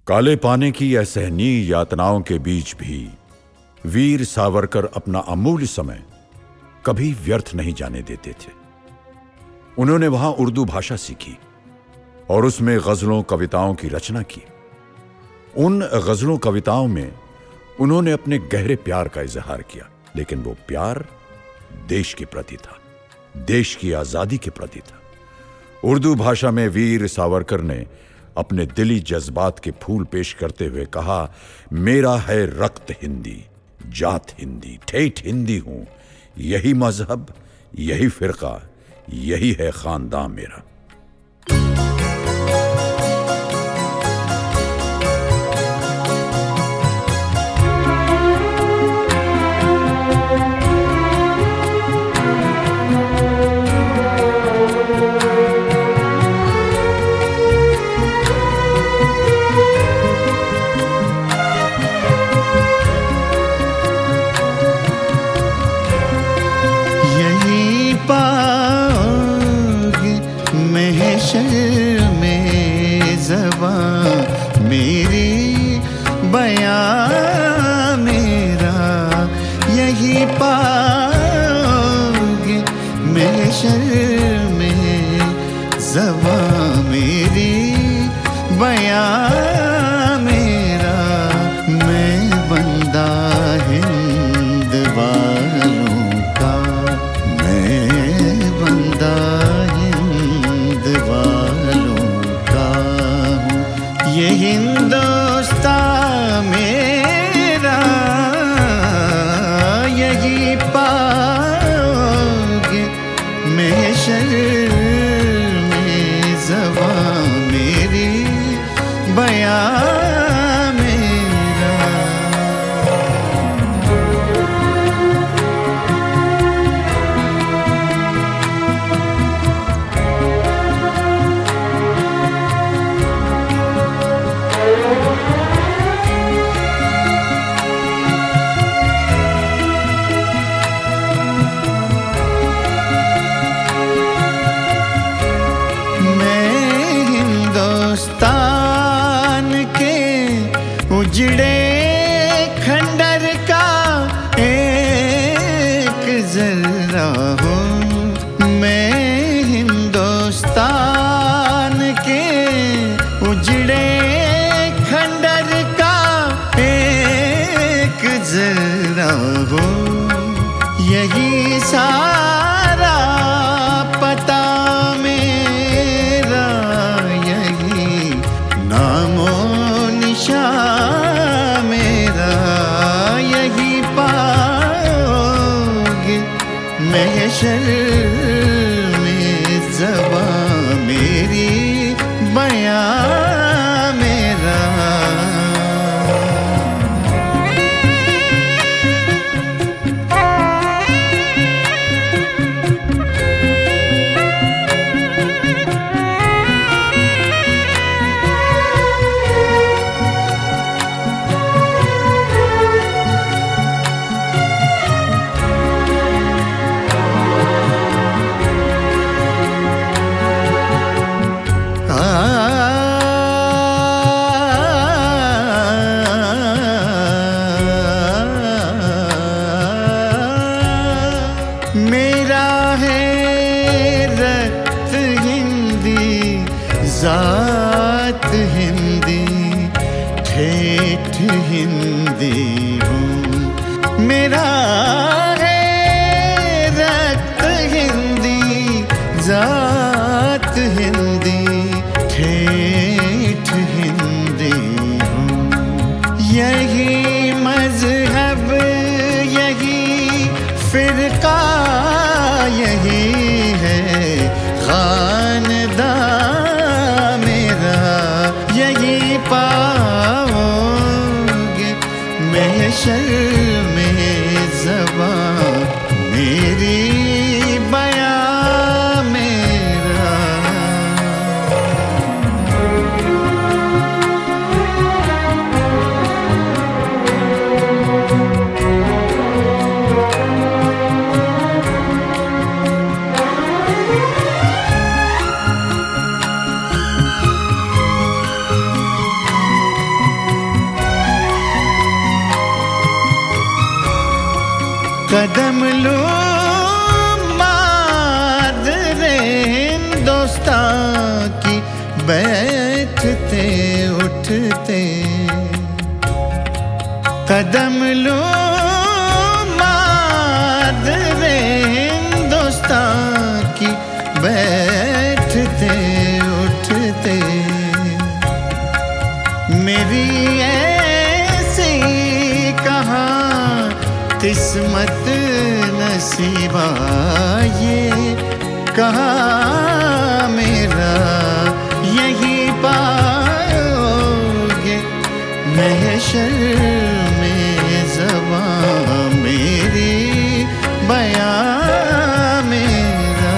काले पाने की असहनीय यातनाओं के बीच भी वीर सावरकर अपना अमूल्य समय कभी व्यर्थ नहीं जाने देते थे। उन्होंने वहां उर्दू भाषा सीखी और उसमें गजलों कविताओं की रचना की। उन गजलों कविताओं में उन्होंने अपने गहरे प्यार का इजहार किया, लेकिन वो प्यार देश के प्रति था, देश की आजादी के प्रति था। उर्दू भाषा में वीर सावरकर ने अपने दिली जज्बात के फूल पेश करते हुए कहा, मेरा है रक्त हिंदी, जात हिंदी, ठेठ हिंदी हूं, यही मजहब, यही फिरका, यही है खानदान मेरा। मेरी बयां मेरा यही पाओगे, महशर में ज़बां मेरी बयां मेरा। मैं बंदा हिंद वालों का, मैं बंदा हिंद वालों का हूँ, ये हिंदुस्तान मेरा यही पाओगे, महशर में ज़बां मेरी बयां मेरा। उजड़े खंडर का एक जरा हूँ, मैं हिंदुस्तान के उजड़े खंडर का एक जरा हूँ, यही सारा पता मेरा, यही नामो निशान मेरा, यही पाओगे, महशर में ज़बां मेरी बयां मेरा। मेरा है रक्त हिंदी, जात हिंदी, ठेठ हिंदी हूँ, मेरा है रक्त हिंदी, जात हिंदी, ठेठ हिंदी हूँ, यही मजहब, यही फिरका, यही है खानदान मेरा, यही पाओगे, महशर में ज़बां मेरी बयां मेरा। कदम लूं मादरे हिंदुस्ता की बैठते उठते, कदम लूं मादरे हिंदुस्ता की बैठते उठते। मेरी ऐसी कहाँ किस्मत नसीबा, ये कहाँ मेरा यही पाओगे महशर में ज़बां मेरी बयां मेरा।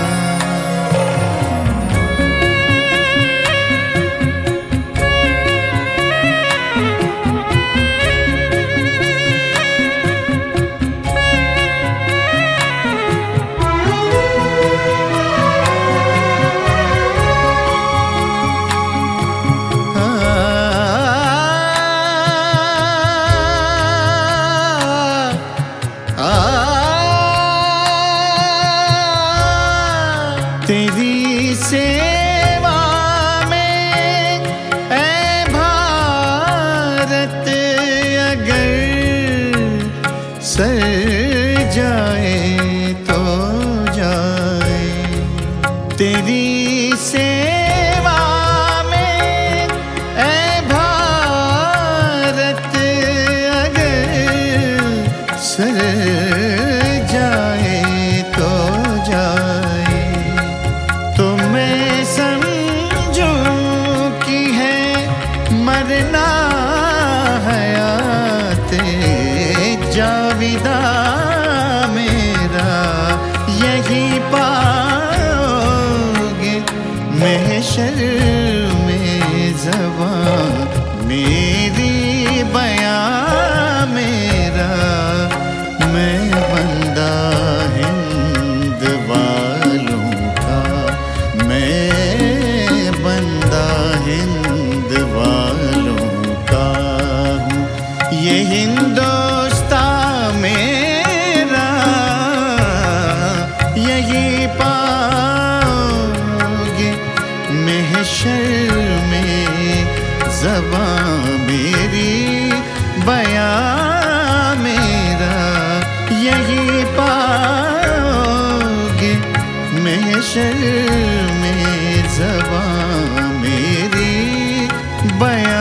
तेरी सेवा में ऐ भारत अगर सर जाए तो जाए, तेरी सेवा में ऐ भारत अगर सर जाए तो जाए, तो मैं समझूं कि है मरना हयाते जाविदा मेरा यही पाओगे महशर में ज़बां मेरी बयां मेरा। मैं बंदा हिंद वालों का, मैं बंदा हिंद वालों का हूँ, ये हिंदुस्तान मेरा यही पाओगे महशर में ज़बां मेरी बयां मेरा। यही पाओगे महशर में ज़बां मेरी बयां